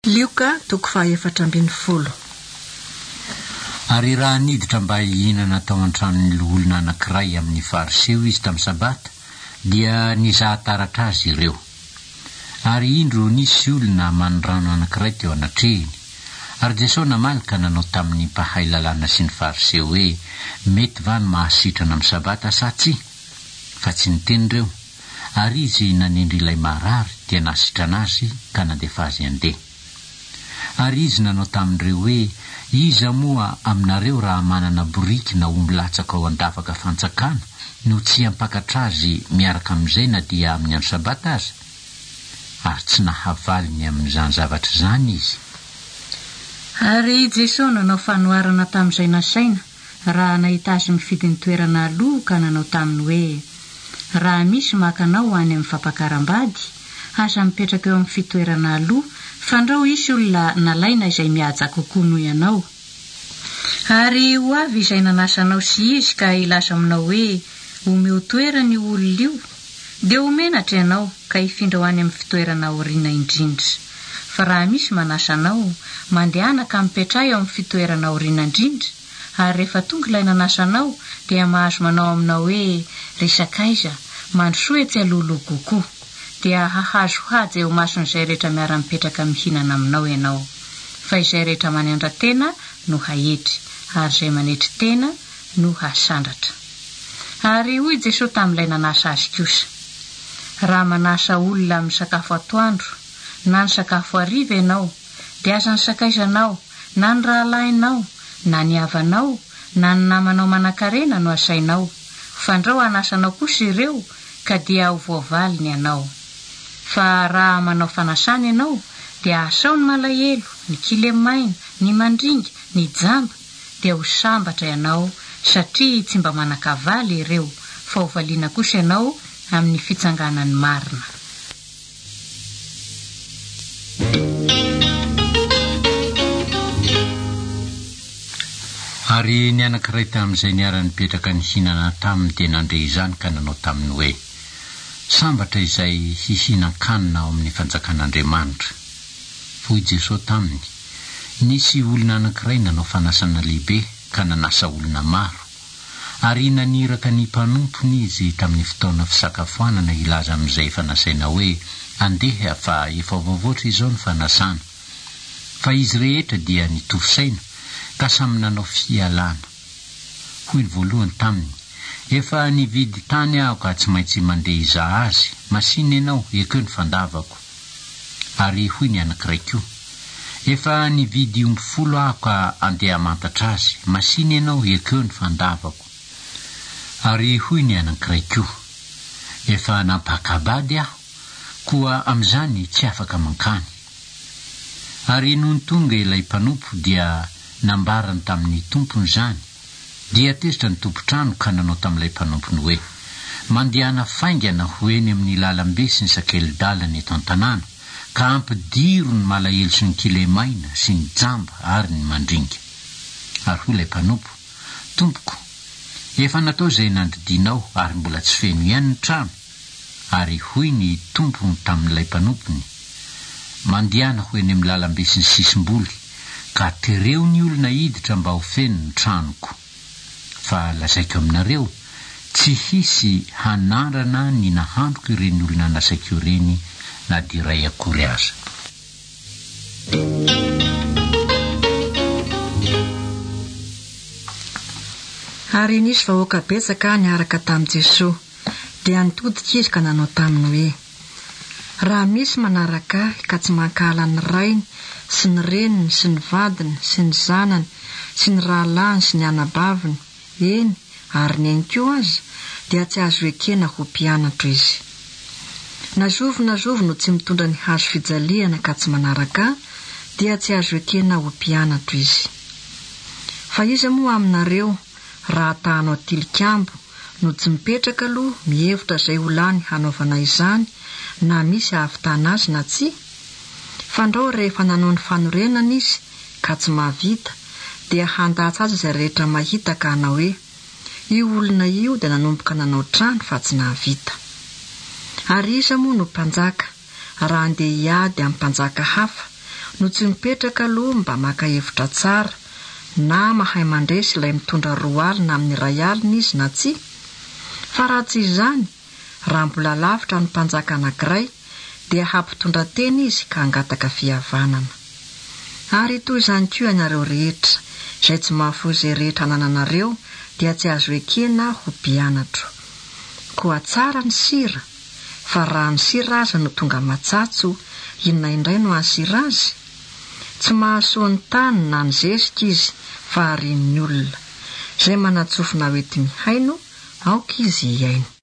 Lioka toko 440. Ary raha niditra mba hihinana tao an-tranon'ny olona anankiray amin'ny fariseo izy tamin'ny sabata, dia nizahataratra azy ireo. Ary indro nisy olona manondrano anankiray teo anatrehiny. Ary Jesosy namalaka nanao tamin'ny mpahay lalàna sy ny fariseo hoe mety va ny mahasitrana amin'ny sabata sa tsy? Fa tsy nitenireo. Ary izy nanendry ilay marary dia nasitrana azy ka nandefa azy andeha. Ary izy nanao tamin'ireo hoe iza moa aminareo raha manana boriky na omby latsaka ao andafaka fantsakana no tsy hampakatra azy miaraka amin'izay na dia amin'ny andro sabata aza? Ary tsy nahavaliny amin'izany zavatra izany izy. Ary Jesosy nanao fanoharana tamin'izay nasaina raha nahita azy mifidy ny toerana aloha ka nanao taminy hoe raha misy makanao any amin'ny fampakaram-bady, aza mipetraka eo amin'ny fitoerana aloha, fandrao isy olona nalaina izay mihaja kokoa noho ianao. Ary ho avy izay nanasanao sy izy ka ilasa aminao hoe omeo toerany olona io, dia omenatra ianao ka hifindra ho any amin'ny fitoerana aoriana indrindra. Fa raha misy manasa anao, mandehana ka mipetraha eo amin'ny fitoerana aoriana indrindra, ary rehefa tonga ilay nanasa anao dia mahazo manao aminao hoe resakaiza, mandrosoa etsy alohaloha kokoa, dia hahazo haja eo mason'izay rehetra miara-mipetraka mihinana aminao ianao. Fa izay rehetra manendra tena no hahetry, ary izay manetry tena no hasandratra. Ary hoy Jesosy tamin'ilay nanasa azy kosa, raha manasa olona amin'ny sakafo atoandro na ny sakafo hariva ianao, dia aza ny sakaizanao na ny rahalahinao na ny havanao na ny namanao manan-karena no asainao, fandrao anasanao kosa ireo ka dia ho voavaliny ianao. Fa raha manao fanasana ianao, dia asao ny malahelo, ny kilemaina, ny mandringa, ny jamba, dia ho sambatra ianao satria tsy mba manakavaly ireo, fa ho valiana kosa ianao amin'ny fitsanganan'ny marina. Ary ny anankiray tamin'izay niara-nipetraka ny hinana taminy dia nandre izany ka nanao taminy hoe sambatra izay hihinan-kanina ao amin'ny fanjakan'Andriamanitra. Hoy Jesosy taminy, nisy olona anankiray nanao fanasana lehibe ka nanasa olona maro. Ary naniraka ny mpanompony izy tamin'ny fotoana fisakafoanana ilaza amin'izay efa nasaina hoe andeha fa efa voavoatra izao ny fanasana. Fa izy rehetra dia nitovy saina ka samy nanao fialana. Hoy ny voalohany taminy, efa nividy tany aho ka tsy maintsy mandeha izaha azy, masiny ianao ekeo ny fandavako. Ary hoy ny anankiray koa, efa nividy omby 10 aho ka andeha mantatra azy, masiny ianao ekeo ny fandavako. Ary hoy ny anankiray koa, efa nampakabady aho, koa amin'izany tsy afaka mankany. Ary nohon tonga ilay mpanompo dia nambarany tamin'ny tompony izany, dia tezitra ny tompotrano ka nanao tamin'ilay mpanompony hoe mandehana faingana hoeny amin'ny lalambe sy ny sakely-dalana eto an-tanàna, ka ampidiro ny malahelo sy ny kilemaina sy ny jamba ary ny mandringa. Ary hoy ilay mpanompo, tompoko, efa natao izay nandidinao ary mbola tsy feno ihany ny trano. Ary hoy ny tompony tamin'ilay mpanompony, mandehana hoeny amin'ny lalambe sy ny sisim-boly, ka tereo ny olona hiditra mba ho feno ny tranoko. Fa lazaiko aminareo, tsy hisy hanandrana ny nahandroko ireny olona nasaiko ireny na diray akory aza. Ary nisy vahoaka betsaka niaraka tamin'i Jesosy, dia nitodika izy ka nanao taminy hoe raha misy manaraka ka tsy mankahala ny rainy sy ny reniny sy ny vadiny sy ny zanany sy ny rahalahiny sy ny anabaviny, eny ary ny ainko aza, dia tsy azo ekena ho mpianatra izy. Nazovo no tsy mitondra ny hazo fijaliana ka tsy manaraka, dia tsy azo ekena ho mpianatra izy. Fa iza moa aminareo raha tahanao tilikambo no tsy mipetraka aloha mihevitra izay ho lany hanaovana izany, na misy ahavitana azy na tsy? Fandrao rehefa nanao ny fanorenana izy ka tsy mahavita, dia handatsy azy izay rehetra mahita ka hanao hoe io olona io dia nanomboka nanao trano fa tsy nahavita. Ary iza moa no mpanjaka raha andeha hiady amin'ny mpanjaka hafa no tsy mipetraka aloha mba maka hevitra tsara na mahay mandresy ilay mitondra 2 alina amin'ny 1 alina izy na tsy. Fa raha tsy izany, raha mbola lavitra ny mpanjaka anankiray dia hampitondra teny izy ka hangataka fihavanana. Ary toy izany koa ianareo rehetra izay tsy mahafoy izay rehetra anananareo dia tsy azo ekena ho mpianatro. Koa tsara ny sira, fa raha ny sira aza no tonga matsatso, inona indray no ahasira azy? Tsy mahasoa ny tany na ny zezika izy, fa harian'ny olona. Izay manatsofina ho ety mihaino, aoka izy hiaino.